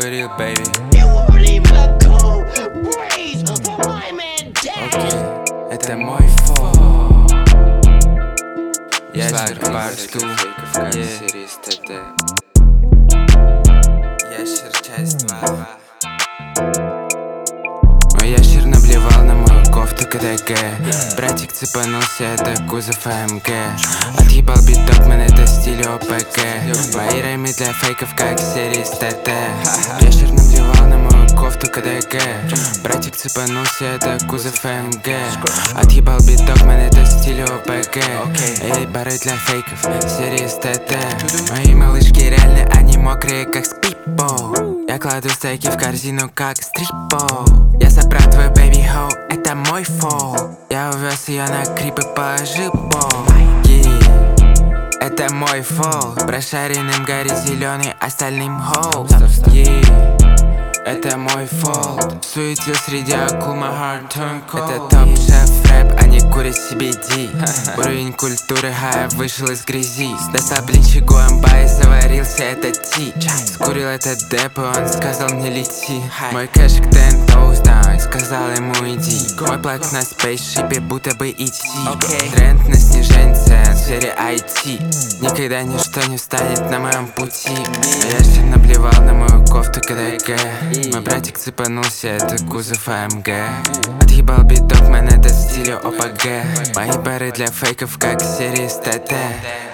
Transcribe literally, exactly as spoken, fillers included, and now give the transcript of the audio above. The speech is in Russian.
for real, baby. Окей, это мой фол. Ящер парту, Ящер часть два. Мой ящер наблевал на мою кофту КДГ. Братик цепанулся, это кузов АМГ. Отъебал биток, мен это стиль ОПГ. Мои реймы для фейков, как серии с ТТ. Ящер наблевал на мою кофту КДГ. Братик цепанулся, это кузов АМГ. Отъебал биток, мен это стиль ОПГ. Эй, бары для фейков, серии с ТТ. Мои малышки реально, они мокрые, как спипо. Я кладу стейки в корзину, как стрипо. Я забрал твой бэби хоу, это мой фол. Я увез ее на крип и положил пол. Yeah. Это мой фол. Прошаренным горит зеленый, остальным хоу. Yeah. Это мой фол. Суетил среди акул, my heart turn cold. Это топ-шеф рэп, они курят себе ди. Уровень культуры хая вышел из грязи. Достал блинчик у амба и заварился этот ти. Скурил этот деп и он сказал мне лети. Мой кэшик ten toes down, сказал ему иди. Мой плак на спейсшипе, будто бы идти. Тренд на снижение цен в сфере ай ти. Никогда ничто не встанет на моем пути. Ящер наблевал на мою кофту КДГ. Мой братик цепанулся, это кузов АМГ. Отъебал биток, мен это в стиле ОПГ. Мои бары для фейков, как серии с ТТ.